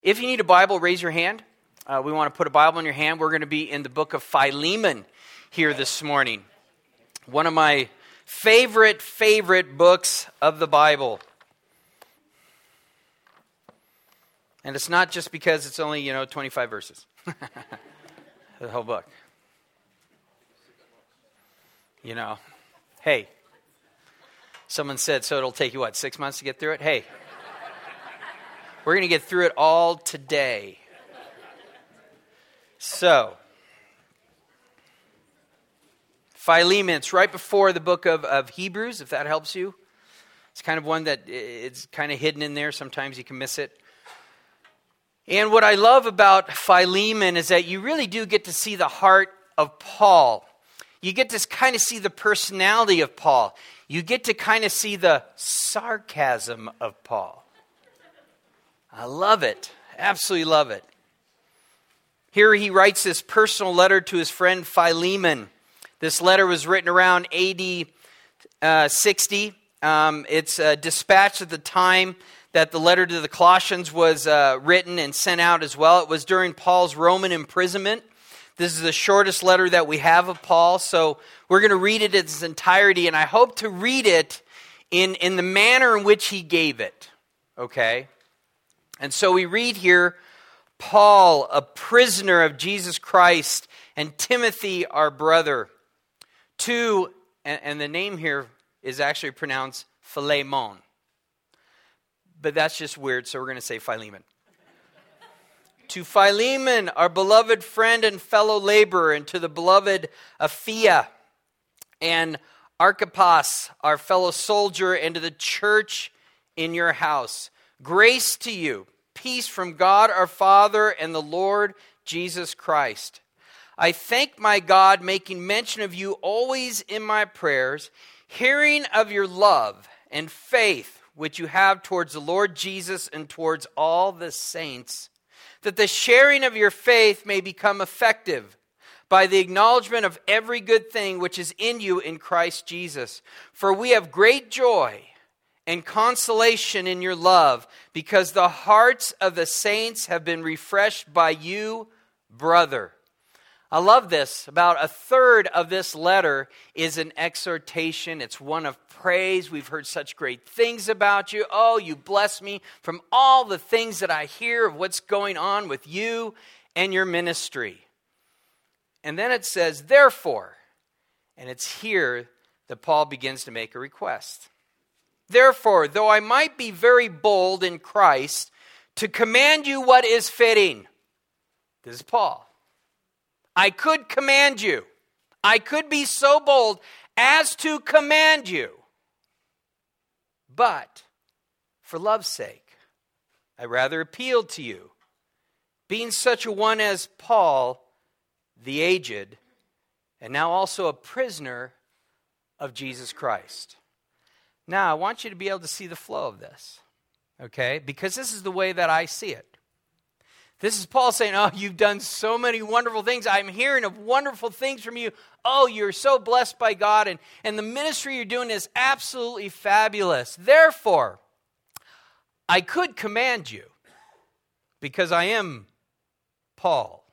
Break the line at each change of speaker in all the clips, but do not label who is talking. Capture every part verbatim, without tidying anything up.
If you need a Bible, raise your hand. Uh, we want to put a Bible in your hand. We're going to be in the book of Philemon here this morning. One of my favorite, favorite books of the Bible. And it's not just because it's only, you know, twenty-five verses. The whole book. You know, hey, someone said, so it'll take you, what, six months to get through it? Hey, we're going to get through it all today. So, Philemon, it's right before the book of, of Hebrews, if that helps you. It's kind of one that it's kind of hidden in there. Sometimes you can miss it. And what I love about Philemon is that you really do get to see the heart of Paul. You get to kind of see the personality of Paul. You get to kind of see the sarcasm of Paul. I love it. Absolutely love it. Here he writes this personal letter to his friend Philemon. This letter was written around A D uh, sixty. Um, it's uh, dispatched at the time that the letter to the Colossians was uh, written and sent out as well. It was during Paul's Roman imprisonment. This is the shortest letter that we have of Paul, so we're going to read it in its entirety, and I hope to read it in, in the manner in which he gave it, okay? And so we read here, Paul, a prisoner of Jesus Christ, and Timothy, our brother, to, and, and the name here is actually pronounced Philemon. But that's just weird, so we're going to say Philemon. To Philemon, our beloved friend and fellow laborer, and to the beloved Apphia and Archippus, our fellow soldier, and to the church in your house. Grace to you, peace from God our Father and the Lord Jesus Christ. I thank my God, making mention of you always in my prayers, hearing of your love and faith which you have towards the Lord Jesus and towards all the saints, that the sharing of your faith may become effective by the acknowledgement of every good thing which is in you in Christ Jesus. For we have great joy and consolation in your love, because the hearts of the saints have been refreshed by you, brother. I love this. About a third of this letter is an exhortation. It's one of praise. We've heard such great things about you. Oh, you bless me from all the things that I hear of what's going on with you and your ministry. And then it says, therefore, and it's here that Paul begins to make a request. Therefore, though I might be very bold in Christ to command you what is fitting. This is Paul. I could command you. I could be so bold as to command you. But for love's sake, I rather appeal to you, being such a one as Paul, the aged, and now also a prisoner of Jesus Christ. Now, I want you to be able to see the flow of this, okay? Because this is the way that I see it. This is Paul saying, oh, you've done so many wonderful things. I'm hearing of wonderful things from you. Oh, you're so blessed by God, and, and the ministry you're doing is absolutely fabulous. Therefore, I could command you, because I am Paul,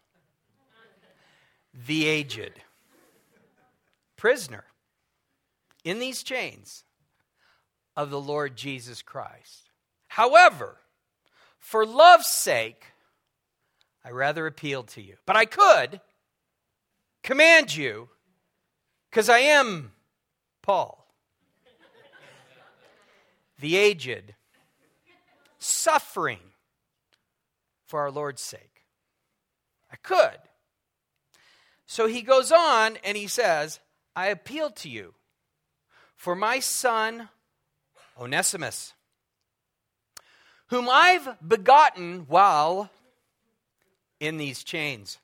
the aged, prisoner in these chains of the Lord Jesus Christ. However, for love's sake, I rather appeal to you. But I could command you, because I am Paul, the aged, suffering for our Lord's sake. I could. So he goes on and he says, I appeal to you for my son Onesimus, whom I've begotten while in these chains,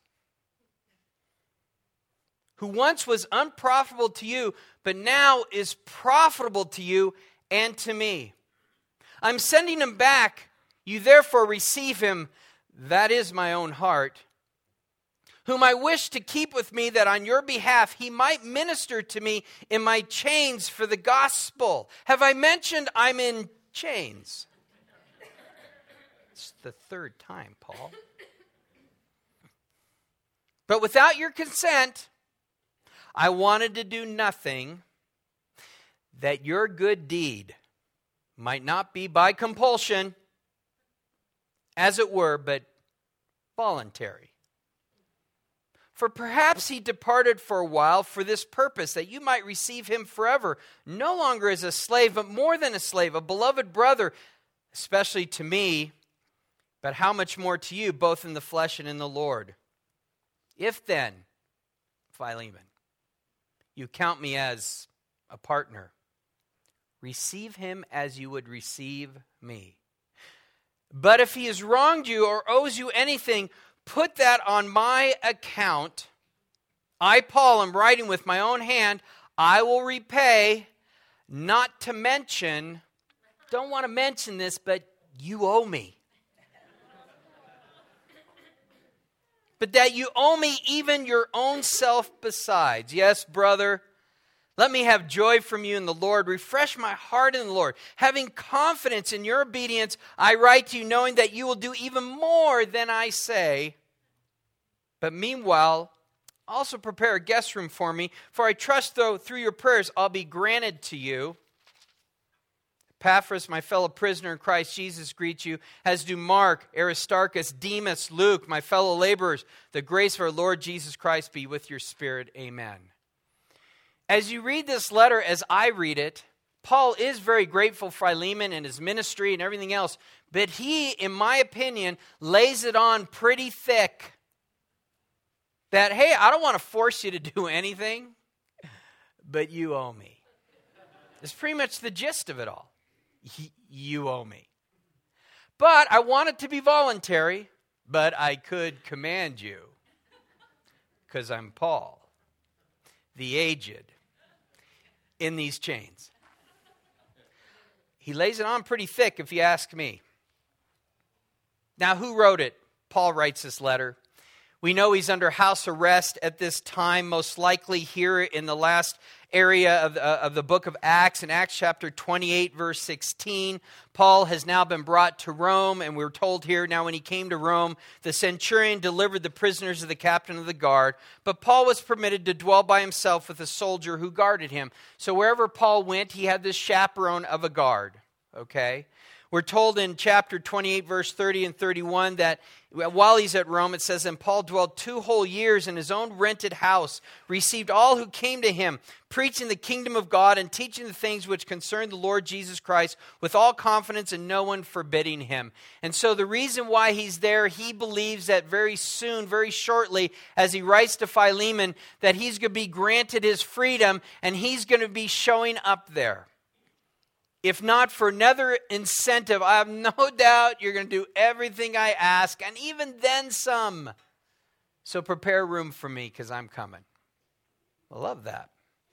who once was unprofitable to you, but now is profitable to you and to me. I'm sending him back. You therefore receive him. That is my own heart, whom I wish to keep with me, that on your behalf he might minister to me in my chains for the gospel. Have I mentioned I'm in chains? That's the third time, Paul. But without your consent, I wanted to do nothing that your good deed might not be by compulsion, as it were, but voluntary. For perhaps he departed for a while for this purpose, that you might receive him forever, no longer as a slave, but more than a slave, a beloved brother, especially to me, but how much more to you, both in the flesh and in the Lord. If then, Philemon, you count me as a partner, receive him as you would receive me. But if he has wronged you or owes you anything, put that on my account. I, Paul, am writing with my own hand. I will repay, not to mention, don't want to mention this, but you owe me. But that you owe me even your own self besides. Yes, brother, let me have joy from you in the Lord. Refresh my heart in the Lord. Having confidence in your obedience, I write to you knowing that you will do even more than I say. But meanwhile, also prepare a guest room for me, for I trust, though, through your prayers, I'll be granted to you. Epaphras, my fellow prisoner in Christ Jesus, greets you, as do Mark, Aristarchus, Demas, Luke, my fellow laborers. The grace of our Lord Jesus Christ be with your spirit. Amen. As you read this letter, as I read it, Paul is very grateful for Philemon and his ministry and everything else, but he, in my opinion, lays it on pretty thick. That, hey, I don't want to force you to do anything, but you owe me. It's pretty much the gist of it all. You owe me. But I want it to be voluntary, but I could command you, because I'm Paul, the aged, in these chains. He lays it on pretty thick, if you ask me. Now, who wrote it? Paul writes this letter. We know he's under house arrest at this time, most likely here in the last area of, uh, of the book of Acts. In Acts chapter twenty-eight, verse sixteen, Paul has now been brought to Rome, and we're told here, now when he came to Rome, the centurion delivered the prisoners to the captain of the guard, but Paul was permitted to dwell by himself with a soldier who guarded him. So wherever Paul went, he had this chaperone of a guard, okay? We're told in chapter twenty-eight, verse thirty and thirty-one, that while he's at Rome, it says, and Paul dwelled two whole years in his own rented house, received all who came to him, preaching the kingdom of God and teaching the things which concern the Lord Jesus Christ with all confidence and no one forbidding him. And so the reason why he's there, he believes that very soon, very shortly, as he writes to Philemon, that he's going to be granted his freedom and he's going to be showing up there. If not for another incentive, I have no doubt you're going to do everything I ask, and even then some. So prepare room for me, because I'm coming. I love that.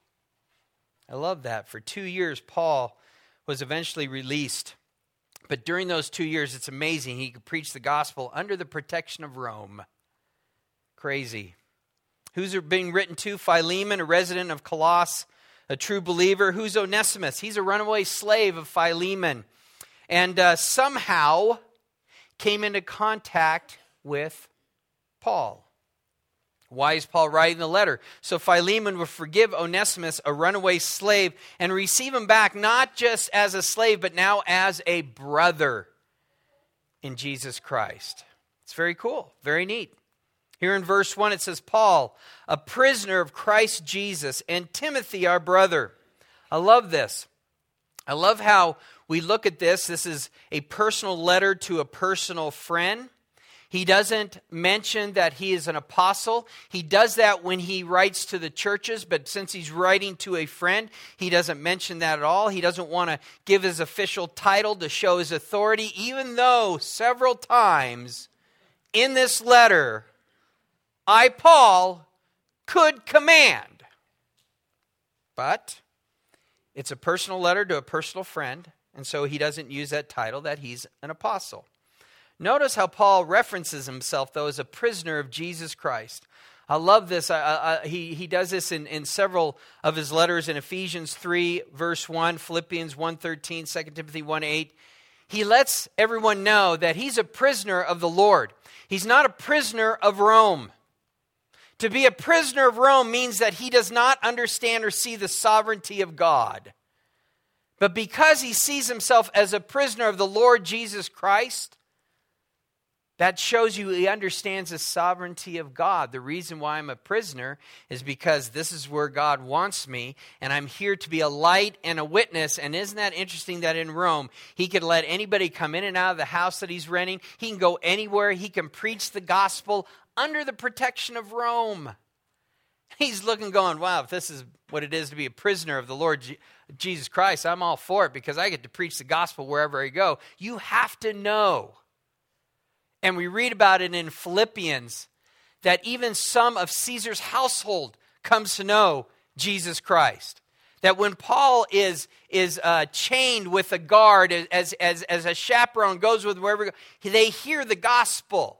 I love that. For two years, Paul was eventually released. But during those two years, it's amazing. He could preach the gospel under the protection of Rome. Crazy. Who's it being written to? Philemon, a resident of Colossus, a true believer. Who's Onesimus? He's a runaway slave of Philemon. And uh, somehow came into contact with Paul. Why is Paul writing the letter? So Philemon would forgive Onesimus, a runaway slave, and receive him back not just as a slave, but now as a brother in Jesus Christ. It's very cool, very neat. Here in verse one, it says, Paul, a prisoner of Christ Jesus, and Timothy, our brother. I love this. I love how we look at this. This is a personal letter to a personal friend. He doesn't mention that he is an apostle. He does that when he writes to the churches, but since he's writing to a friend, he doesn't mention that at all. He doesn't want to give his official title to show his authority, even though several times in this letter, I, Paul, could command. But it's a personal letter to a personal friend, and so he doesn't use that title that he's an apostle. Notice how Paul references himself, though, as a prisoner of Jesus Christ. I love this. I, I, he, he does this in, in several of his letters in Ephesians three, verse one, Philippians one thirteen, Second Timothy one eight. he lets everyone know that he's a prisoner of the Lord. He's not a prisoner of Rome. To be a prisoner of Rome means that he does not understand or see the sovereignty of God. But because he sees himself as a prisoner of the Lord Jesus Christ, that shows you he understands the sovereignty of God. The reason why I'm a prisoner is because this is where God wants me, and I'm here to be a light and a witness. And isn't that interesting that in Rome, he could let anybody come in and out of the house that he's renting. He can go anywhere. He can preach the gospel under the protection of Rome. He's looking going, wow, if this is what it is to be a prisoner of the Lord Je- Jesus Christ, I'm all for it because I get to preach the gospel wherever I go. You have to know. And we read about it in Philippians that even some of Caesar's household comes to know Jesus Christ. That when Paul is, is uh, chained with a guard as, as, as a chaperone goes with wherever, they hear the gospel.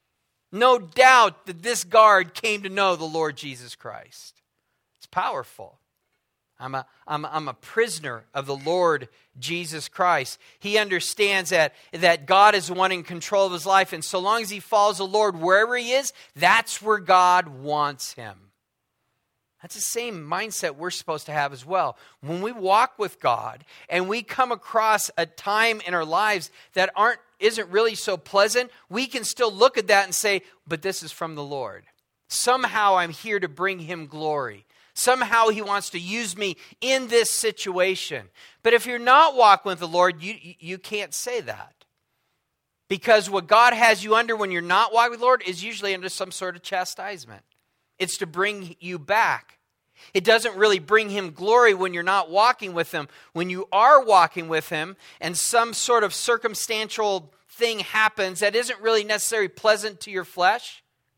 No doubt that this guard came to know the Lord Jesus Christ. It's powerful. I'm a, I'm, I'm a prisoner of the Lord Jesus Christ. He understands that, that God is the one in control of his life, and so long as he follows the Lord wherever he is, that's where God wants him. That's the same mindset we're supposed to have as well. When we walk with God and we come across a time in our lives that aren't isn't really so pleasant, we can still look at that and say, but this is from the Lord. Somehow I'm here to bring him glory. Somehow he wants to use me in this situation. But if you're not walking with the Lord, you, you can't say that. Because what God has you under when you're not walking with the Lord is usually under some sort of chastisement. It's to bring you back. It doesn't really bring him glory when you're not walking with him. When you are walking with him and some sort of circumstantial thing happens that isn't really necessarily pleasant to your flesh,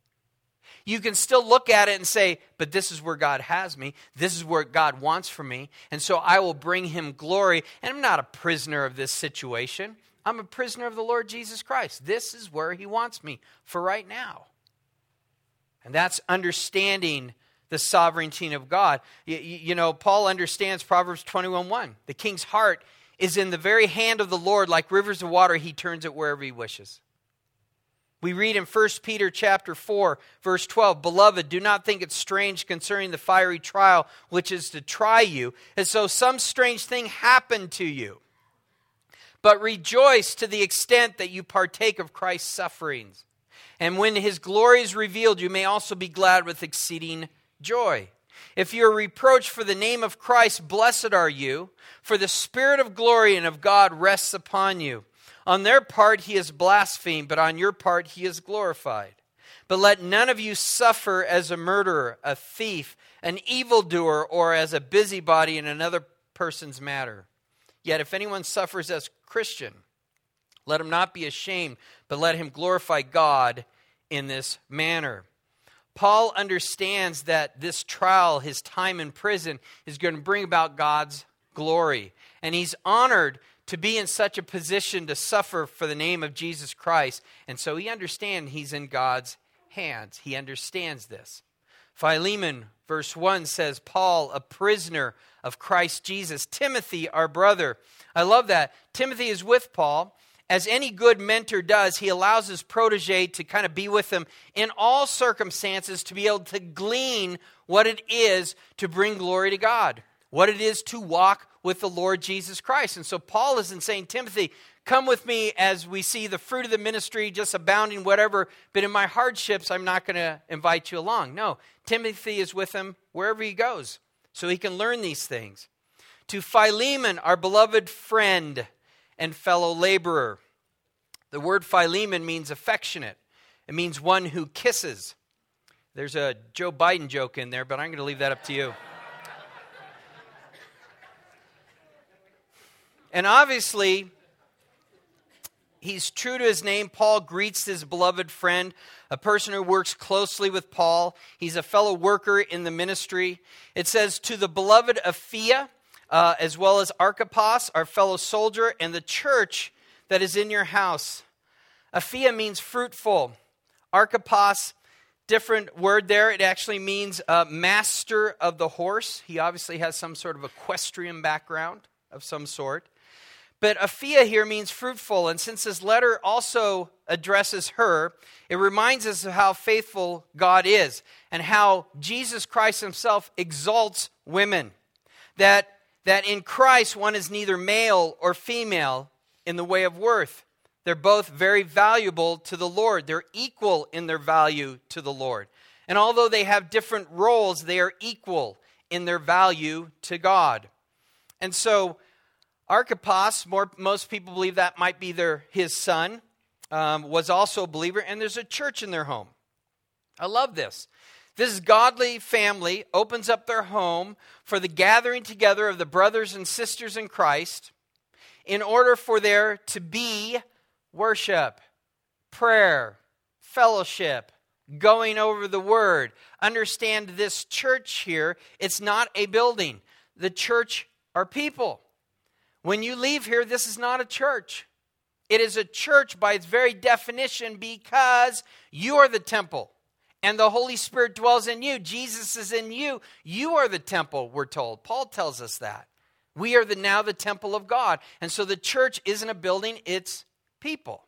you can still look at it and say, but this is where God has me. This is where God wants for me. And so I will bring him glory. And I'm not a prisoner of this situation. I'm a prisoner of the Lord Jesus Christ. This is where he wants me for right now. And that's understanding the sovereignty of God. You, you know, Paul understands Proverbs twenty-one one. The king's heart is in the very hand of the Lord. Like rivers of water, he turns it wherever he wishes. We read in First Peter chapter four, verse twelve, Beloved, do not think it strange concerning the fiery trial which is to try you, as though some strange thing happened to you. But rejoice to the extent that you partake of Christ's sufferings. And when his glory is revealed, you may also be glad with exceeding joy. If you are reproached for the name of Christ, blessed are you, for the Spirit of glory and of God rests upon you. On their part he is blasphemed, but on your part he is glorified. But let none of you suffer as a murderer, a thief, an evildoer, or as a busybody in another person's matter. Yet if anyone suffers as a Christian, let him not be ashamed, but let him glorify God in this manner. Paul understands that this trial, his time in prison, is going to bring about God's glory. And he's honored to be in such a position to suffer for the name of Jesus Christ. And so he understands he's in God's hands. He understands this. Philemon, verse one says, Paul, a prisoner of Christ Jesus. Timothy, our brother. I love that. Timothy is with Paul. As any good mentor does, he allows his protege to kind of be with him in all circumstances to be able to glean what it is to bring glory to God, what it is to walk with the Lord Jesus Christ. And so Paul isn't saying, Timothy, come with me as we see the fruit of the ministry just abounding, whatever, but in my hardships, I'm not going to invite you along. No, Timothy is with him wherever he goes, so he can learn these things. To Philemon, our beloved friend and fellow laborer. The word Philemon means affectionate. It means one who kisses. There's a Joe Biden joke in there, but I'm going to leave that up to you. And obviously, he's true to his name. Paul greets his beloved friend, a person who works closely with Paul. He's a fellow worker in the ministry. It says, to the beloved Apphia, Uh, as well as Archippus, our fellow soldier, and the church that is in your house. Apphia means fruitful. Archippus, different word there. It actually means uh, master of the horse. He obviously has some sort of equestrian background of some sort. But Apphia here means fruitful, and since this letter also addresses her, it reminds us of how faithful God is and how Jesus Christ himself exalts women. That, that in Christ one is neither male or female in the way of worth. They're both very valuable to the Lord. They're equal in their value to the Lord. And although they have different roles, they are equal in their value to God. And so Archippus, more, most people believe that might be their his son, um, was also a believer, and there's a church in their home. I love this. This godly family opens up their home for the gathering together of the brothers and sisters in Christ in order for there to be worship, prayer, fellowship, going over the word. Understand this church here, it's not a building. The church are people. When you leave here, this is not a church. It is a church by its very definition because you are the temple and the Holy Spirit dwells in you. Jesus is in you. You are the temple, we're told. Paul tells us that. We are the now the temple of God. And so the church isn't a building, it's people.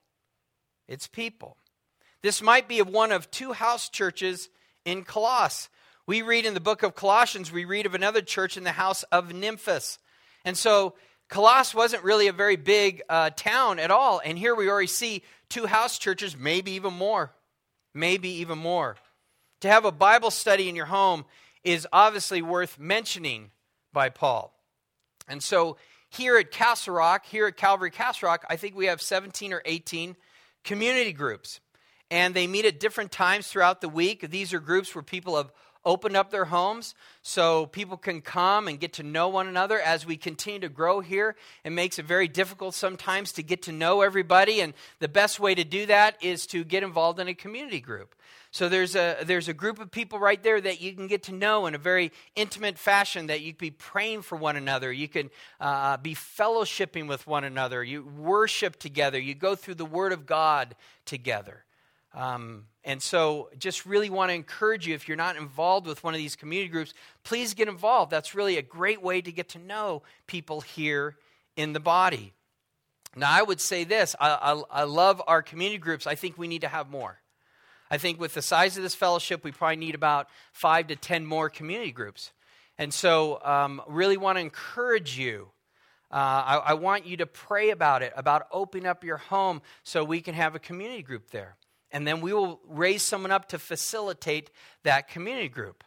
It's people. This might be one of two house churches in Colossus. We read in the book of Colossians, we read of another church in the house of Nymphas. And so Colossus wasn't really a very big uh, town at all. And here we already see two house churches, maybe even more. Maybe even more. To have a Bible study in your home is obviously worth mentioning by Paul. And so here at Castle Rock, here at Calvary Castle Rock, I think we have seventeen or eighteen community groups. And they meet at different times throughout the week. These are groups where people have opened up their homes so people can come and get to know one another. As we continue to grow here, it makes it very difficult sometimes to get to know everybody, and the best way to do that is to get involved in a community group. So there's a there's a group of people right there that you can get to know in a very intimate fashion, that you can be praying for one another. You can uh, be fellowshipping with one another. You worship together. You go through the Word of God together. Um, and so just really want to encourage you, if you're not involved with one of these community groups, please get involved. That's really a great way to get to know people here in the body. Now, I would say this. I, I, I love our community groups. I think we need to have more. I think with the size of this fellowship, we probably need about five to ten more community groups. And so um, really want to encourage you. Uh, I, I want you to pray about it, about opening up your home so we can have a community group there. And then we will raise someone up to facilitate that community group.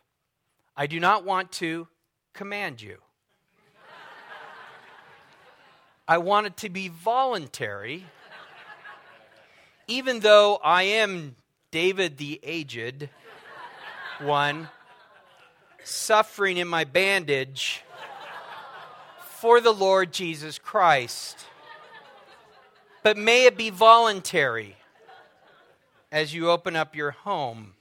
I do not want to command you. I want it to be voluntary, even though I am David the aged one, suffering in my bandage for the Lord Jesus Christ. But may it be voluntary as you open up your home.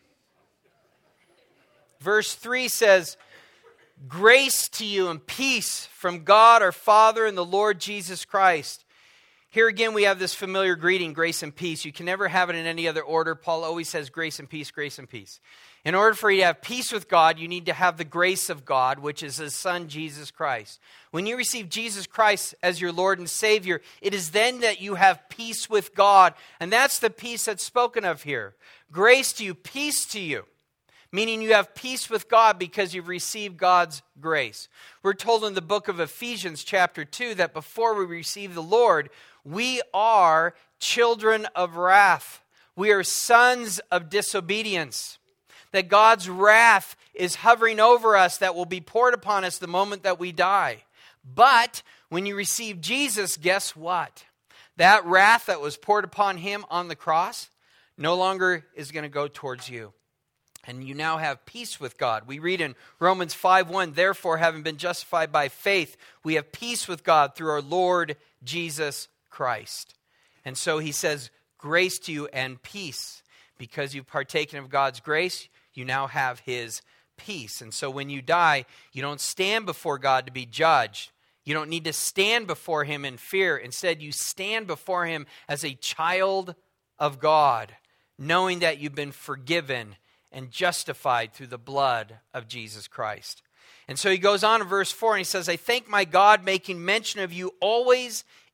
Verse three says, grace to you and peace from God our Father and the Lord Jesus Christ. Here again we have this familiar greeting, grace and peace. You can never have it in any other order. Paul always says grace and peace, grace and peace. In order for you to have peace with God, you need to have the grace of God, which is His Son, Jesus Christ. When you receive Jesus Christ as your Lord and Savior, it is then that you have peace with God. And that's the peace that's spoken of here. Grace to you, peace to you. Meaning you have peace with God because you've received God's grace. We're told in the book of Ephesians chapter two that before we receive the Lord, we are children of wrath. We are sons of disobedience. That God's wrath is hovering over us, that will be poured upon us the moment that we die. But when you receive Jesus, guess what? That wrath that was poured upon Him on the cross no longer is going to go towards you. And you now have peace with God. We read in Romans five one, therefore, having been justified by faith, we have peace with God through our Lord Jesus Christ. And so he says, grace to you and peace. Because you've partaken of God's grace, you now have His peace. And so when you die, you don't stand before God to be judged. You don't need to stand before Him in fear. Instead, you stand before Him as a child of God, knowing that you've been forgiven and justified through the blood of Jesus Christ. And so he goes on in verse four and he says, I thank my God, making mention of you always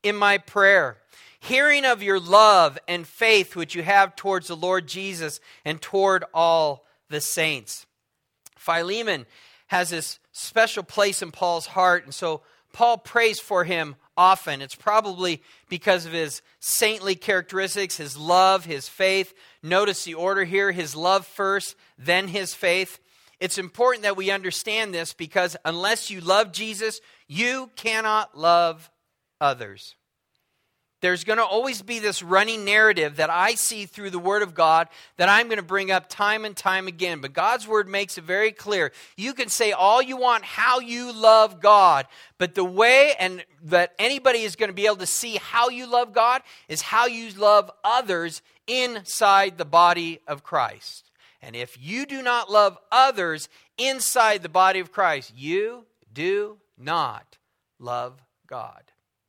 in my prayer, hearing of your love and faith which you have towards the Lord Jesus and toward all the saints. Philemon has this special place in Paul's heart, and so Paul prays for him often. It's probably because of his saintly characteristics, his love, his faith. Notice the order here, his love first, then his faith. It's important that we understand this because unless you love Jesus, you cannot love others. There's going to always be this running narrative that I see through the Word of God that I'm going to bring up time and time again. But God's Word makes it very clear. You can say all you want how you love God, but the way and that anybody is going to be able to see how you love God is how you love others inside the body of Christ. And if you do not love others inside the body of Christ, you do not love God.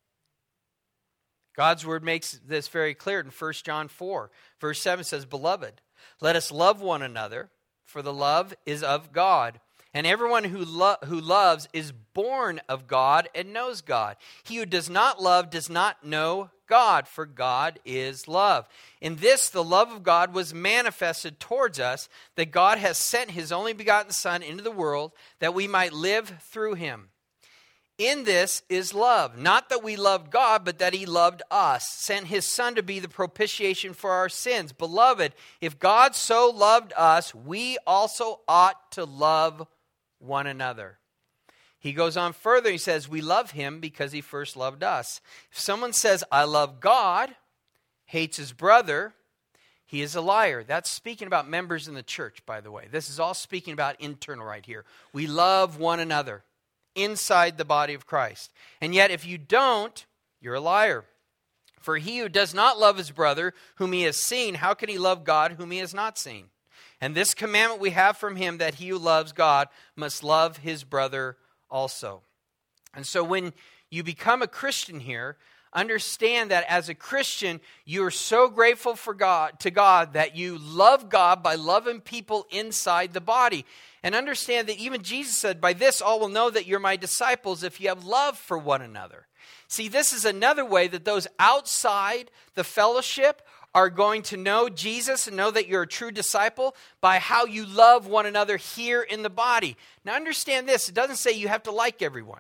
God's word makes this very clear in First John four. Verse seven says, Beloved, let us love one another, for the love is of God. And everyone who, lo- who loves is born of God and knows God. He who does not love does not know God, for God is love. In this, the love of God was manifested towards us, that God has sent his only begotten Son into the world, that we might live through him. In this is love, not that we loved God, but that he loved us, sent his Son to be the propitiation for our sins. Beloved, if God so loved us, we also ought to love one another. He goes on further, he says, we love him because he first loved us. If someone says, I love God, hates his brother, he is a liar. That's speaking about members in the church, by the way. This is all speaking about internal right here. We love one another inside the body of Christ. And yet if you don't, you're a liar. For he who does not love his brother whom he has seen, how can he love God whom he has not seen? And this commandment we have from him, that he who loves God must love his brother also. And so when you become a Christian here, understand that as a Christian, you are so grateful for God, to God, that you love God by loving people inside the body. And understand that even Jesus said, by this all will know that you're my disciples if you have love for one another. See, this is another way that those outside the fellowship are going to know Jesus and know that you're a true disciple by how you love one another here in the body. Now understand this, it doesn't say you have to like everyone.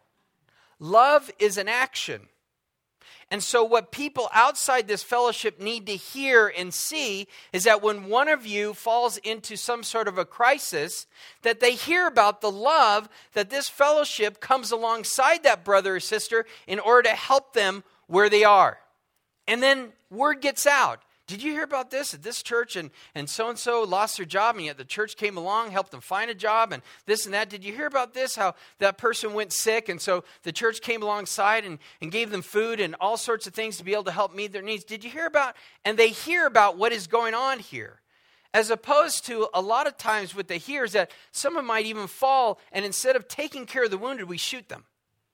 Love is an action. And so what people outside this fellowship need to hear and see is that when one of you falls into some sort of a crisis, that they hear about the love that this fellowship comes alongside that brother or sister in order to help them where they are. And then word gets out. Did you hear about this at this church and, and so-and-so lost their job and yet the church came along, helped them find a job and this and that? Did you hear about this, how that person went sick and so the church came alongside and, and gave them food and all sorts of things to be able to help meet their needs? Did you hear about, and they hear about what is going on here. As opposed to a lot of times what they hear is that someone might even fall and instead of taking care of the wounded, we shoot them.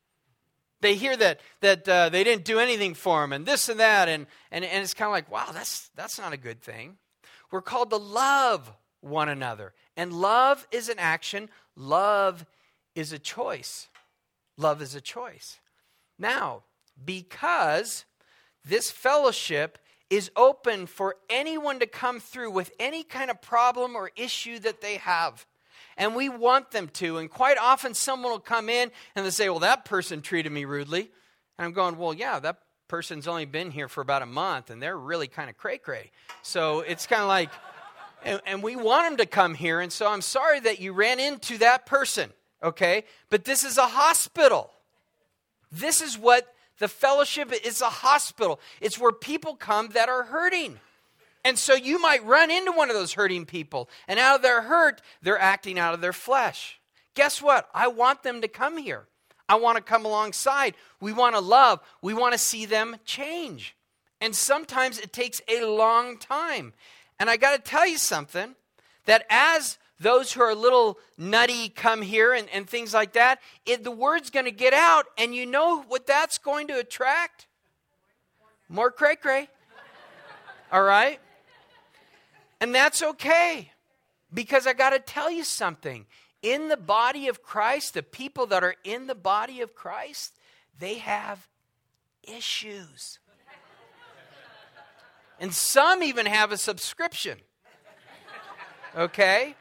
They hear that that uh, they didn't do anything for them and this and that. And, and, and it's kind of like, wow, that's that's not a good thing. We're called to love one another. And love is an action. Love is a choice. Love is a choice. Now, because this fellowship is open for anyone to come through with any kind of problem or issue that they have. And we want them to. And quite often someone will come in and they'll say, well, that person treated me rudely. And I'm going, well, yeah, that person's only been here for about a month and they're really kind of cray-cray. So it's kind of like, and, and we want them to come here. And so I'm sorry that you ran into that person, okay? But this is a hospital. This is what the fellowship is, it's a hospital. It's where people come that are hurting. And so you might run into one of those hurting people, and out of their hurt, they're acting out of their flesh. Guess what? I want them to come here. I want to come alongside. We want to love. We want to see them change. And sometimes it takes a long time. And I got to tell you something, that as those who are a little nutty come here and, and things like that, it, the word's going to get out, and you know what that's going to attract? More cray-cray. All right? And that's okay, because I got to tell you something. In the body of Christ, the people that are in the body of Christ, they have issues. And some even have a subscription. Okay?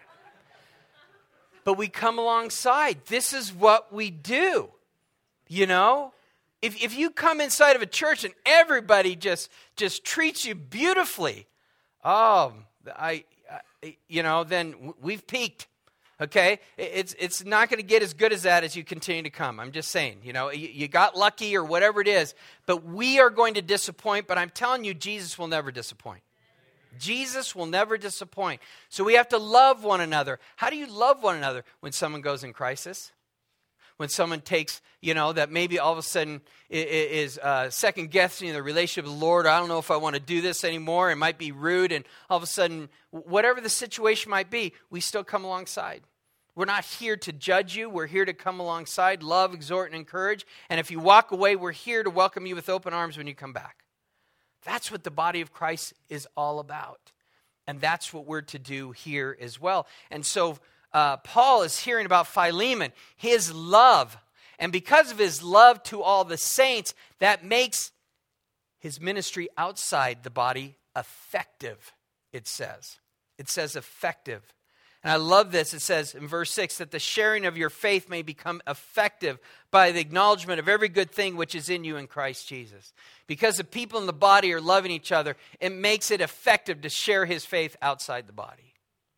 But we come alongside. This is what we do. You know? If if you come inside of a church and everybody just, just treats you beautifully, oh, I, I you know, then we've peaked. Okay? It's it's not going to get as good as that as you continue to come. I'm just saying, you know, you, you got lucky or whatever it is, but we are going to disappoint, but I'm telling you, Jesus will never disappoint. Jesus will never disappoint. So we have to love one another. How do you love one another? When someone goes in crisis? When someone takes, you know, that maybe all of a sudden is uh, second guessing the relationship with the Lord. I don't know if I want to do this anymore. It might be rude. And all of a sudden, whatever the situation might be, we still come alongside. We're not here to judge you. We're here to come alongside, love, exhort, and encourage. And if you walk away, we're here to welcome you with open arms when you come back. That's what the body of Christ is all about. And that's what we're to do here as well. And so uh, Paul is hearing about Philemon, his love. And because of his love to all the saints, that makes his ministry outside the body effective, it says. It says effective. And I love this. It says in verse six that the sharing of your faith may become effective by the acknowledgement of every good thing which is in you in Christ Jesus. Because the people in the body are loving each other, it makes it effective to share his faith outside the body.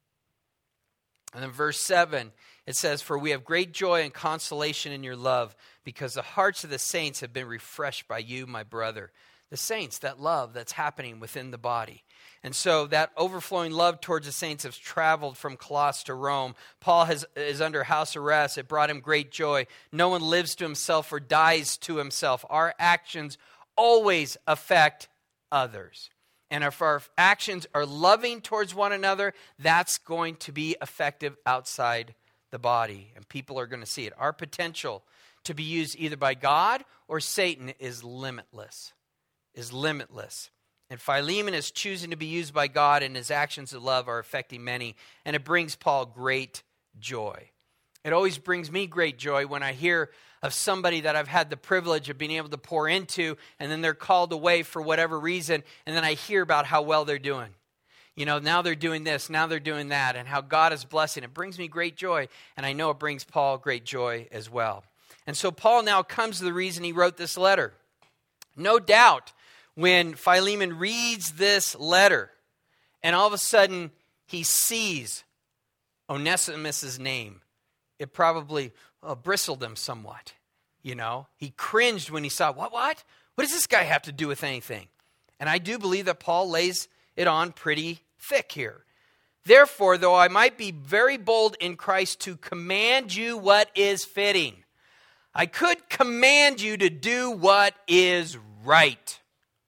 And then verse seven, it says, for we have great joy and consolation in your love, because the hearts of the saints have been refreshed by you, my brother. The saints, that love that's happening within the body. And so that overflowing love towards the saints has traveled from Colossae to Rome. Paul has, is under house arrest. It brought him great joy. No one lives to himself or dies to himself. Our actions always affect others. And if our actions are loving towards one another, that's going to be effective outside the body. And people are going to see it. Our potential to be used either by God or Satan is limitless. Is limitless. And Philemon is choosing to be used by God, and his actions of love are affecting many. And it brings Paul great joy. It always brings me great joy when I hear of somebody that I've had the privilege of being able to pour into, and then they're called away for whatever reason, and then I hear about how well they're doing. You know, now they're doing this, now they're doing that, and how God is blessing. It brings me great joy, and I know it brings Paul great joy as well. And so Paul now comes to the reason he wrote this letter. No doubt, when Philemon reads this letter, and all of a sudden he sees Onesimus' name, it probably uh, bristled him somewhat. You know, he cringed when he saw, what, what? What does this guy have to do with anything? And I do believe that Paul lays it on pretty thick here. Therefore, though I might be very bold in Christ to command you what is fitting, I could command you to do what is right.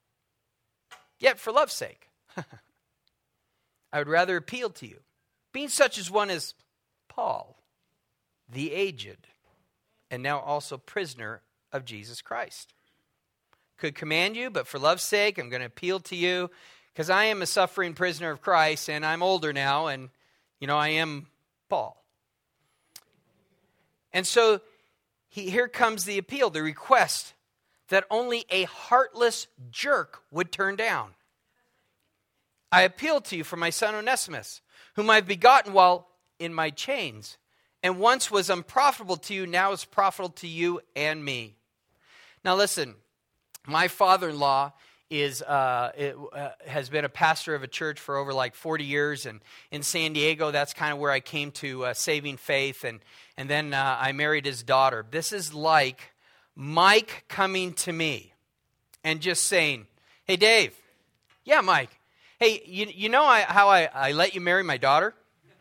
Yet for love's sake, I would rather appeal to you, being such as one as Paul, the aged, and now also prisoner of Jesus Christ. Could command you, but for love's sake, I'm going to appeal to you, because I am a suffering prisoner of Christ, and I'm older now, and, you know, I am Paul. And so he, here comes the appeal, the request that only a heartless jerk would turn down. I appeal to you for my son Onesimus, whom I've begotten while in my chains, and once was unprofitable to you, now is profitable to you and me. Now listen, my father-in-law is uh, it, uh, has been a pastor of a church for over like forty years, and in San Diego, that's kind of where I came to uh, saving faith, and and then uh, I married his daughter. This is like Mike coming to me and just saying, hey, Dave. Yeah, Mike. Hey, you, you know I, how I, I let you marry my daughter?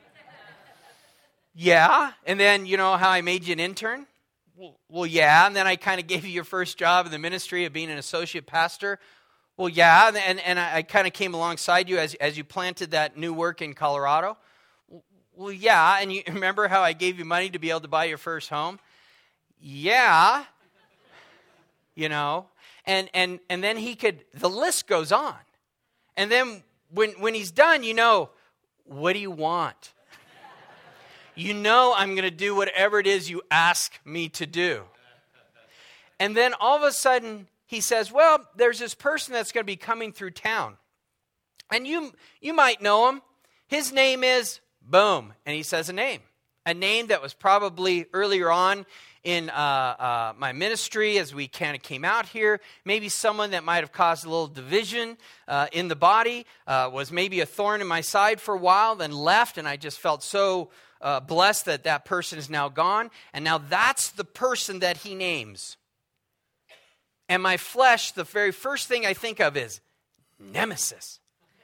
Yeah. And then, you know how I made you an intern? Well, well yeah. And then I kind of gave you your first job in the ministry of being an associate pastor? Well, yeah. And, and I, I kind of came alongside you as, as you planted that new work in Colorado? Well, yeah. And you remember how I gave you money to be able to buy your first home? Yeah. You know, and, and, and then he could, the list goes on. And then when, when he's done, you know, what do you want? You know I'm going to do whatever it is you ask me to do. And then all of a sudden, he says, well, there's this person that's going to be coming through town. And you, you might know him. His name is boom. And he says a name. A name that was probably earlier on in uh, uh, my ministry as we kind of came out here. Maybe someone that might have caused a little division uh, in the body, uh, was maybe a thorn in my side for a while, then left, and I just felt so uh, blessed that that person is now gone. And now that's the person that he names. And my flesh, the very first thing I think of is Nemesis.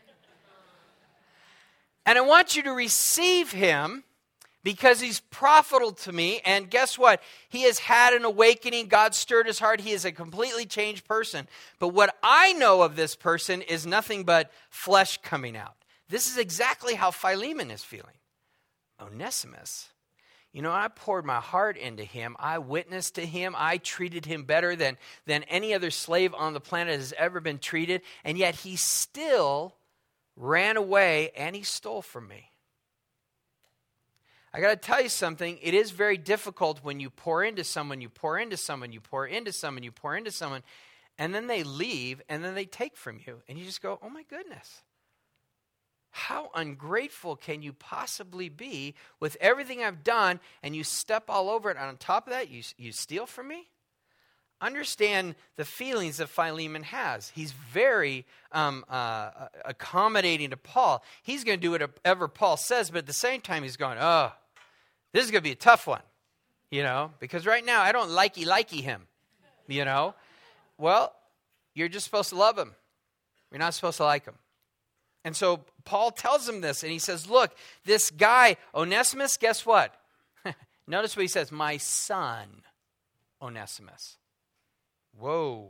And I want you to receive him because he's profitable to me. And guess what? He has had an awakening. God stirred his heart. He is a completely changed person. But what I know of this person is nothing but flesh coming out. This is exactly how Philemon is feeling. Onesimus, you know, I poured my heart into him. I witnessed to him. I treated him better than, than any other slave on the planet has ever been treated. And yet he still ran away and he stole from me. I got to tell you something. It is very difficult when you pour into someone, you pour into someone, you pour into someone, you pour into someone, and then they leave and then they take from you. And you just go, oh my goodness. How ungrateful can you possibly be with everything I've done, and you step all over it, and on top of that, you, you steal from me? Understand the feelings that Philemon has. He's very um, uh, accommodating to Paul. He's going to do whatever Paul says, but at the same time, he's going, oh, this is going to be a tough one, you know, because right now, I don't likey-likey him, you know. Well, you're just supposed to love him. You're not supposed to like him. And so Paul tells him this, and he says, look, this guy, Onesimus, guess what? Notice what he says, my son, Onesimus. Whoa.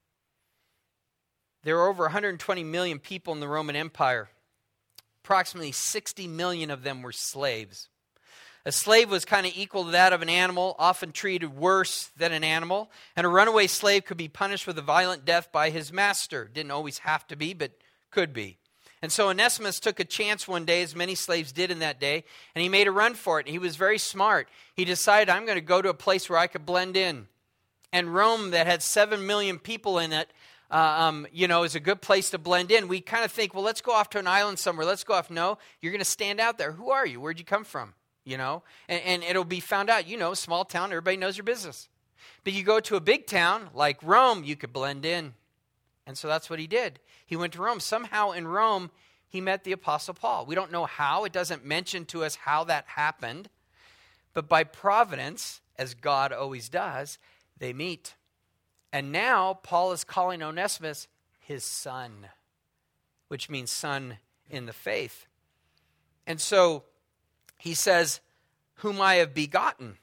There are over one hundred twenty million people in the Roman Empire. Approximately sixty million of them were slaves. A slave was kind of equal to that of an animal, often treated worse than an animal. And a runaway slave could be punished with a violent death by his master. Didn't always have to be, but could be. And so Onesimus took a chance one day, as many slaves did in that day, and he made a run for it. He was very smart. He decided, I'm going to go to a place where I could blend in. And Rome, that had seven million people in it, uh, um, you know, is a good place to blend in. We kind of think, well, let's go off to an island somewhere. Let's go off. No, you're going to stand out there. Who are you? Where'd you come from? You know, and, and it'll be found out. You know, small town, everybody knows your business. But you go to a big town like Rome, you could blend in. And so that's what he did. He went to Rome. Somehow in Rome, he met the Apostle Paul. We don't know how. It doesn't mention to us how that happened. But by providence, as God always does, they meet. And now Paul is calling Onesimus his son, which means son in the faith. And so he says, whom I have begotten.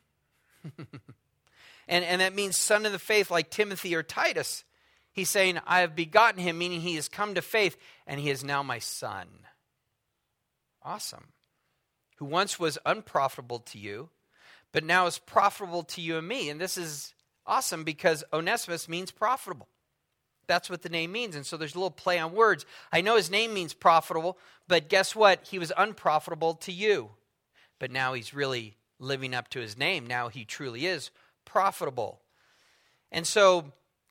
and, and that means son of the faith, like Timothy or Titus. He's saying, I have begotten him, meaning he has come to faith, and he is now my son. Awesome. Who once was unprofitable to you, but now is profitable to you and me. And this is awesome because Onesimus means profitable. That's what the name means. And so there's a little play on words. I know his name means profitable, but guess what? He was unprofitable to you. But now he's really living up to his name. Now he truly is profitable. And so...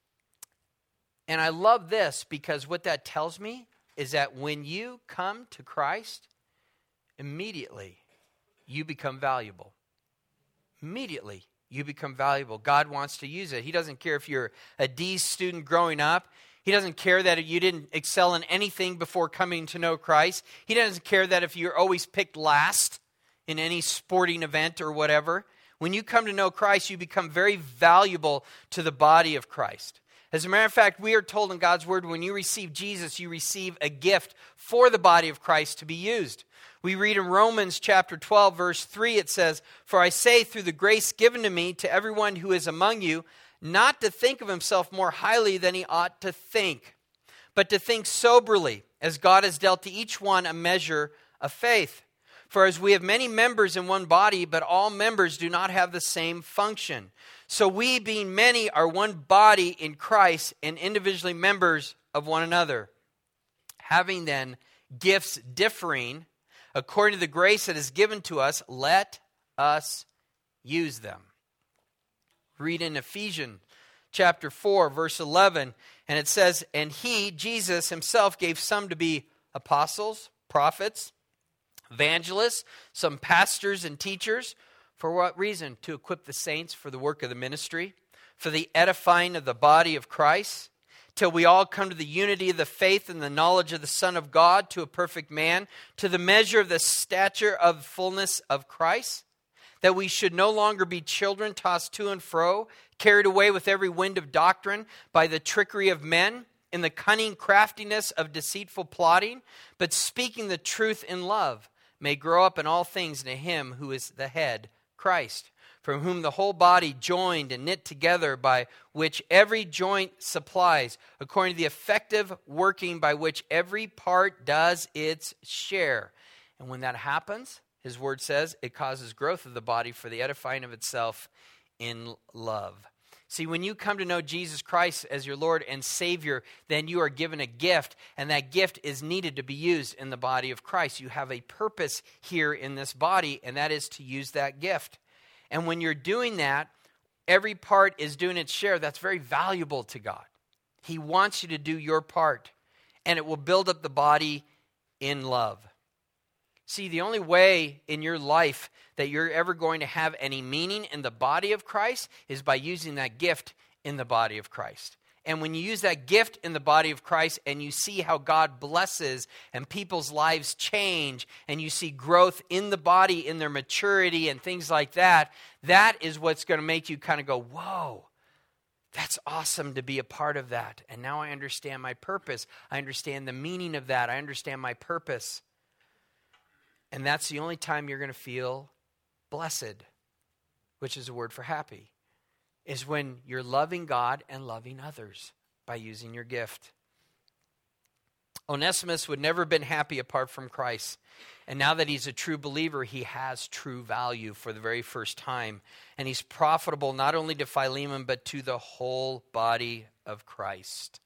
And I love this because what that tells me is that when you come to Christ, immediately you become valuable. Immediately you become valuable. God wants to use it. He doesn't care if you're a D student growing up. He doesn't care that you didn't excel in anything before coming to know Christ. He doesn't care that if you're always picked last in any sporting event or whatever. When you come to know Christ, you become very valuable to the body of Christ. As a matter of fact, we are told in God's word, when you receive Jesus, you receive a gift for the body of Christ to be used. We read in Romans chapter twelve, verse three, it says, for I say through the grace given to me to everyone who is among you, not to think of himself more highly than he ought to think, but to think soberly, as God has dealt to each one a measure of faith. For as we have many members in one body, but all members do not have the same function. So we, being many, are one body in Christ and individually members of one another. Having then gifts differing, according to the grace that is given to us, let us use them. Read in Ephesians chapter four, verse eleven. And it says, and he, Jesus himself, gave some to be apostles, prophets, evangelists, some pastors and teachers. For what reason? To equip the saints for the work of the ministry, for the edifying of the body of Christ, till we all come to the unity of the faith and the knowledge of the Son of God, to a perfect man, to the measure of the stature of fullness of Christ, that we should no longer be children tossed to and fro, carried away with every wind of doctrine by the trickery of men, in the cunning craftiness of deceitful plotting, but speaking the truth in love, may grow up in all things into him who is the head, Christ, from whom the whole body joined and knit together by which every joint supplies, according to the effective working by which every part does its share. And when that happens, his word says, it causes growth of the body for the edifying of itself in love. See, when you come to know Jesus Christ as your Lord and Savior, then you are given a gift, and that gift is needed to be used in the body of Christ. You have a purpose here in this body, and that is to use that gift. And when you're doing that, every part is doing its share. That's very valuable to God. He wants you to do your part, and it will build up the body in love. See, the only way in your life that you're ever going to have any meaning in the body of Christ is by using that gift in the body of Christ. And when you use that gift in the body of Christ and you see how God blesses and people's lives change and you see growth in the body, in their maturity and things like that, that is what's going to make you kind of go, whoa, that's awesome to be a part of that. And now I understand my purpose. I understand the meaning of that. I understand my purpose. And that's the only time you're going to feel blessed, which is a word for happy, is when you're loving God and loving others by using your gift. Onesimus would never have been happy apart from Christ. And now that he's a true believer, he has true value for the very first time. And he's profitable not only to Philemon, but to the whole body of Christ.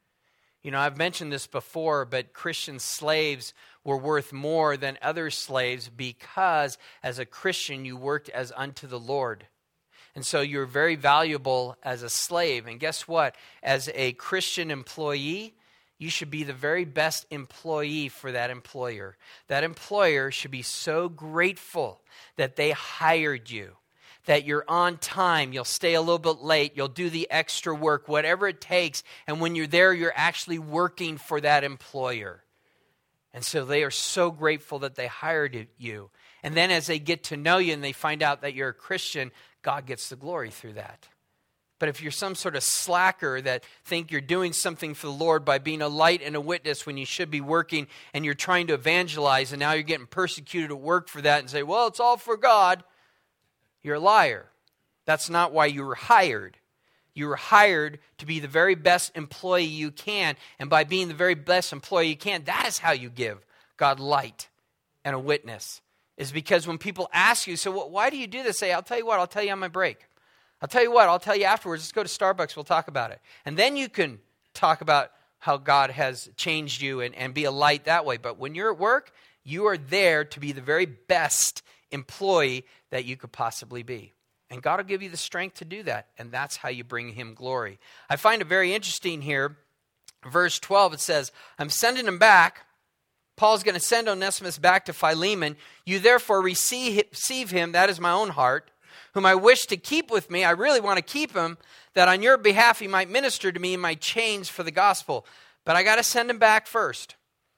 You know, I've mentioned this before, but Christian slaves were worth more than other slaves because as a Christian, you worked as unto the Lord. And so you're very valuable as a slave. And guess what? As a Christian employee, you should be the very best employee for that employer. That employer should be so grateful that they hired you, that you're on time, you'll stay a little bit late, you'll do the extra work, whatever it takes. And when you're there, you're actually working for that employer. And so they are so grateful that they hired you. And then as they get to know you and they find out that you're a Christian, God gets the glory through that. But if you're some sort of slacker that think you're doing something for the Lord by being a light and a witness when you should be working, and you're trying to evangelize and now you're getting persecuted at work for that and say, well, it's all for God, you're a liar. That's not why you were hired. You were hired to be the very best employee you can. And by being the very best employee you can, that is how you give God light and a witness. Is because when people ask you, so why do you do this? Say, I'll tell you what, I'll tell you on my break. I'll tell you what, I'll tell you afterwards. Let's go to Starbucks, we'll talk about it. And then you can talk about how God has changed you and, and be a light that way. But when you're at work, you are there to be the very best employee that you could possibly be. And God will give you the strength to do that. And that's how you bring him glory. I find it very interesting here. Verse twelve, it says, I'm sending him back. Paul's going to send Onesimus back to Philemon. You therefore receive, receive him, that is my own heart, whom I wish to keep with me. I really want to keep him, that on your behalf he might minister to me in my chains for the gospel. But I got to send him back first.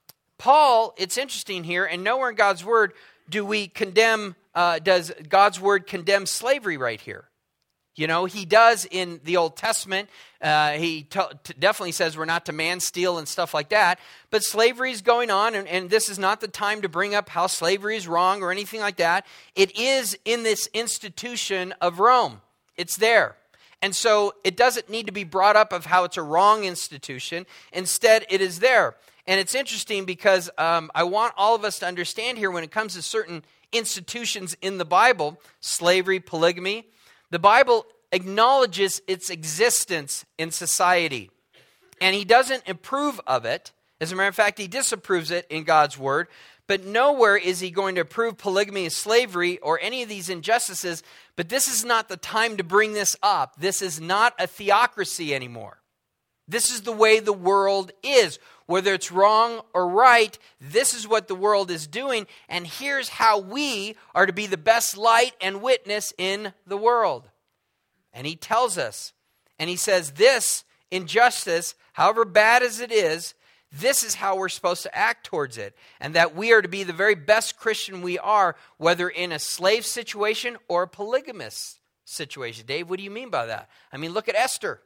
Paul, it's interesting here, and nowhere in God's word do we condemn, uh, does God's word condemn slavery right here? You know, he does in the Old Testament. Uh, he t- t- definitely says we're not to man steal and stuff like that. But slavery is going on, and, and this is not the time to bring up how slavery is wrong or anything like that. It is in this institution of Rome. It's there. And so it doesn't need to be brought up of how it's a wrong institution. Instead, it is there. And it's interesting because um, I want all of us to understand here when it comes to certain institutions in the Bible, slavery, polygamy, the Bible acknowledges its existence in society. And he doesn't approve of it. As a matter of fact, he disapproves it in God's word. but nowhere is he going to approve polygamy and slavery or any of these injustices. But this is not the time to bring this up. This is not a theocracy anymore. This is the way the world is. Whether it's wrong or right, this is what the world is doing. And here's how we are to be the best light and witness in the world. And he tells us, and he says this injustice, however bad as it is, this is how we're supposed to act towards it. And that we are to be the very best Christian we are, whether in a slave situation or a polygamous situation. Dave, what do you mean by that? I mean, look at Esther.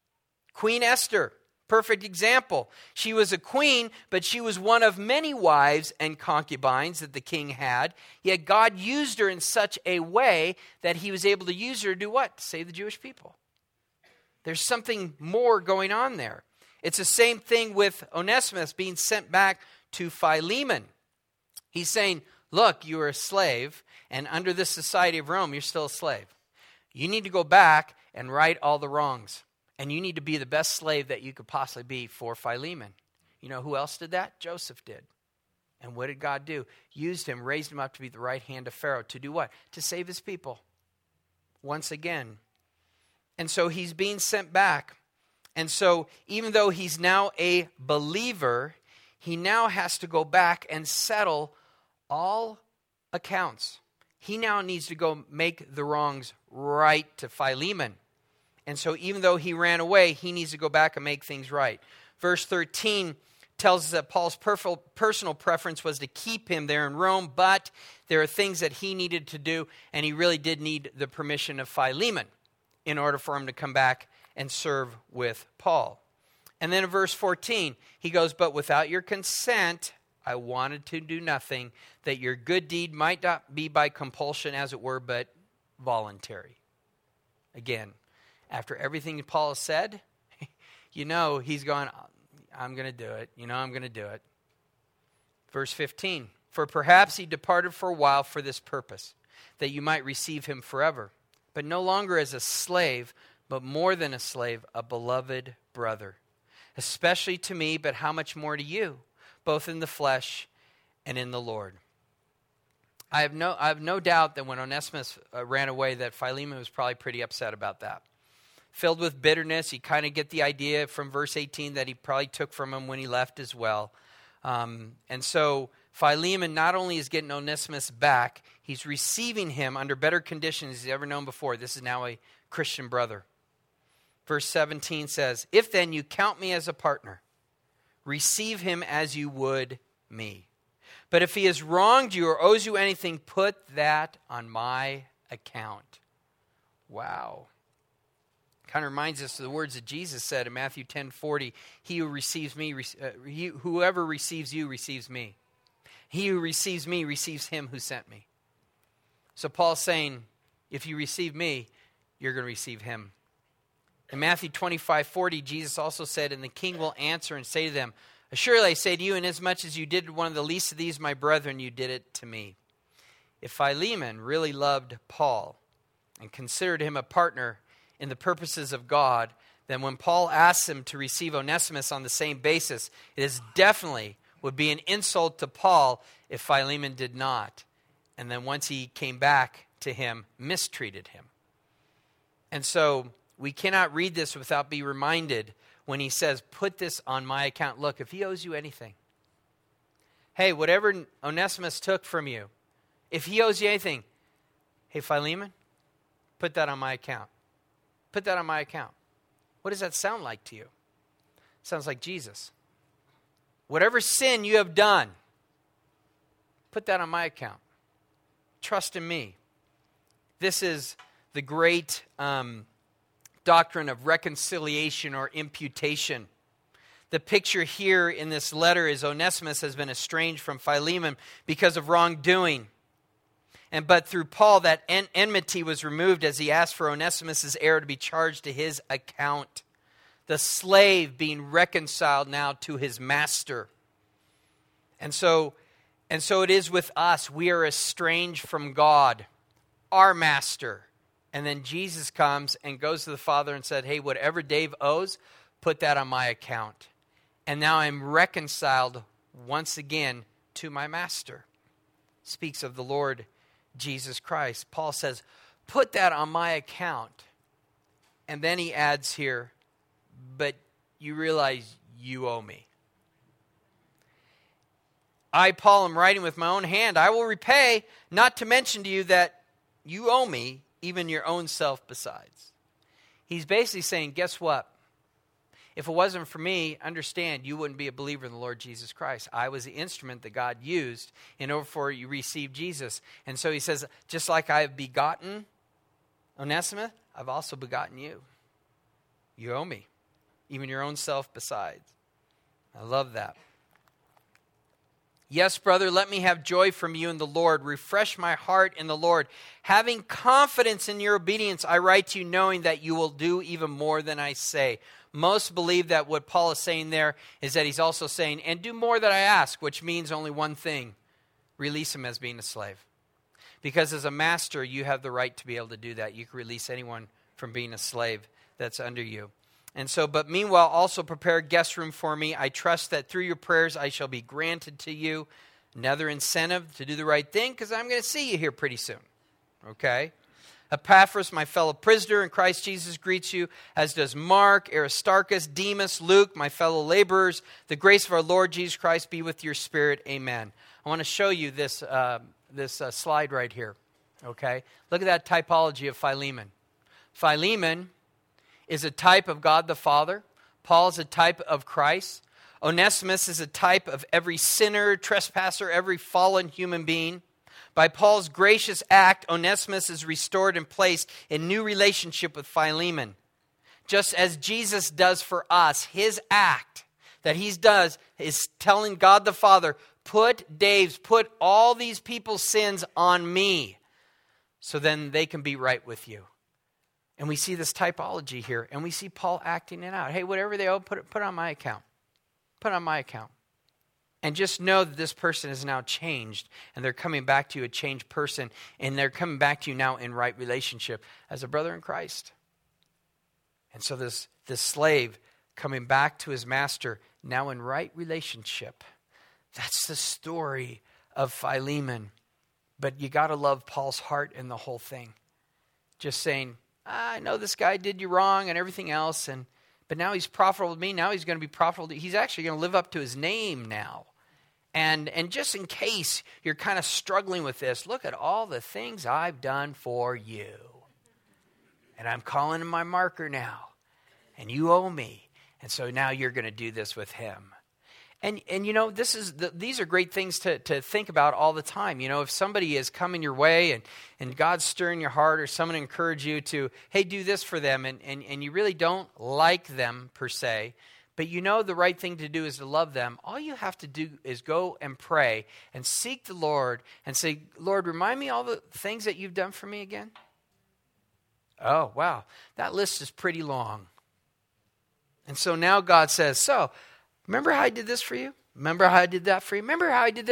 Queen Esther, perfect example. She was a queen, but she was one of many wives and concubines that the king had. Yet God used her in such a way that he was able to use her to do what? To save the Jewish people. There's something more going on there. It's the same thing with Onesimus being sent back to Philemon. He's saying, look, you are a slave, and under this society of Rome, you're still a slave. You need to go back and right all the wrongs. And you need to be the best slave that you could possibly be for Philemon. You know who else did that? Joseph did. And what did God do? Used him, raised him up to be the right hand of Pharaoh. To do what? To save his people. Once again. And so he's being sent back. And so even though he's now a believer, he now has to go back and settle all accounts. He now needs to go make the wrongs right to Philemon. And so even though he ran away, he needs to go back and make things right. Verse thirteen tells us that Paul's personal preference was to keep him there in Rome, but there are things that he needed to do, and he really did need the permission of Philemon in order for him to come back and serve with Paul. And then in verse fourteen, he goes, but without your consent, I wanted to do nothing, that your good deed might not be by compulsion, as it were, but voluntary. Again, after everything Paul has said, you know he's going, I'm going to do it. You know I'm going to do it. Verse fifteen, for perhaps he departed for a while for this purpose, that you might receive him forever, but no longer as a slave, but more than a slave, a beloved brother, especially to me, but how much more to you, both in the flesh and in the Lord. I have no, I have no doubt that when Onesimus uh, ran away, that Philemon was probably pretty upset about that. Filled with bitterness, you kind of get the idea from verse eighteen that he probably took from him when he left as well. Um, and so Philemon not only is getting Onesimus back, he's receiving him under better conditions he's ever known before. This is now a Christian brother. Verse seventeen says, if then you count me as a partner, receive him as you would me. But if he has wronged you or owes you anything, put that on my account. Wow. Kind of reminds us of the words that Jesus said in Matthew ten forty, he who receives me, uh, he, whoever receives you receives me. He who receives me receives him who sent me. So Paul's saying, if you receive me, you're going to receive him. In Matthew twenty-five forty, Jesus also said, and the king will answer and say to them, assuredly I say to you, inasmuch as you did one of the least of these, my brethren, you did it to me. If Philemon really loved Paul and considered him a partner in the purposes of God, then when Paul asks him to receive Onesimus on the same basis, it is definitely would be an insult to Paul if Philemon did not. And then once he came back to him, mistreated him. And so we cannot read this without being reminded when he says, put this on my account. Look, if he owes you anything, hey, whatever Onesimus took from you, if he owes you anything, hey, Philemon, put that on my account. Put that on my account. What does that sound like to you? It sounds like Jesus. Whatever sin you have done, put that on my account. Trust in me. This is the great um, doctrine of reconciliation or imputation. The picture here in this letter is Onesimus has been estranged from Philemon because of wrongdoing. And but through Paul, that en- enmity was removed as he asked for Onesimus' heir to be charged to his account. The slave being reconciled now to his master. And so, and so it is with us. We are estranged from God, our master. And then Jesus comes and goes to the Father and said, hey, whatever Dave owes, put that on my account. And now I'm reconciled once again to my master. Speaks of the Lord Jesus Christ. Paul says, put that on my account. And then he adds here, but you realize you owe me. I, Paul, am writing with my own hand. I will repay, not to mention to you that you owe me even your own self besides. He's basically saying, guess what? If it wasn't for me, understand, you wouldn't be a believer in the Lord Jesus Christ. I was the instrument that God used in order for you to receive Jesus. And so he says, just like I have begotten Onesimus, I've also begotten you. You owe me, even your own self besides. I love that. Yes, brother, let me have joy from you in the Lord. Refresh my heart in the Lord. Having confidence in your obedience, I write to you knowing that you will do even more than I say. Most believe that what Paul is saying there is that he's also saying, and do more than I ask, which means only one thing. Release him as being a slave. Because as a master, you have the right to be able to do that. You can release anyone from being a slave that's under you. And so, but meanwhile, also prepare a guest room for me. I trust that through your prayers, I shall be granted to you another incentive to do the right thing, because I'm going to see you here pretty soon. Okay? Epaphras, my fellow prisoner in Christ Jesus, greets you, as does Mark, Aristarchus, Demas, Luke, my fellow laborers. The grace of our Lord Jesus Christ be with your spirit. Amen. I want to show you this, uh, this uh, slide right here. Okay? Look at that typology of Philemon. Philemon is a type of God the Father. Paul is a type of Christ. Onesimus is a type of every sinner, trespasser, every fallen human being. By Paul's gracious act, Onesimus is restored and placed in new relationship with Philemon. Just as Jesus does for us, his act that he does is telling God the Father, put Dave's, put all these people's sins on me, so then they can be right with you. And we see this typology here, and we see Paul acting it out. Hey, whatever they owe, put it, put it on my account. Put it on my account. And just know that this person is now changed, and they're coming back to you a changed person, and they're coming back to you now in right relationship as a brother in Christ. And so this, this slave coming back to his master, now in right relationship. That's the story of Philemon. But you got to love Paul's heart in the whole thing. Just saying, I know this guy did you wrong and everything else, and but now he's profitable to me. Now he's going to be profitable to, he's actually going to live up to his name now. And and just in case you're kind of struggling with this, look at all the things I've done for you. And I'm calling him my marker now. And you owe me. And so now you're going to do this with him. And and you know, this is the, these are great things to, to think about all the time. You know, if somebody is coming your way and, and God's stirring your heart, or someone encourage you to, hey, do this for them, and, and, and you really don't like them per se, but you know the right thing to do is to love them, all you have to do is go and pray and seek the Lord and say, Lord, remind me all the things that you've done for me again. Oh, wow, that list is pretty long. And so now God says, so, remember how I did this for you? Remember how I did that for you? Remember how I did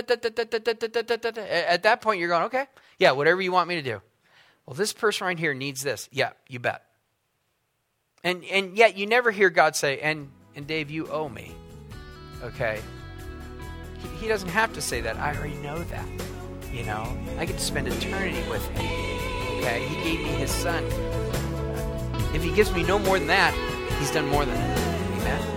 that? At that point, you're going, okay, yeah, whatever you want me to do. Well, this person right here needs this. Yeah, you bet. And and yet you never hear God say, and, and Dave, you owe me. Okay? He, he doesn't have to say that. I already know that. You know? I get to spend eternity with him. Okay? He gave me his son. If he gives me no more than that, he's done more than that. Amen?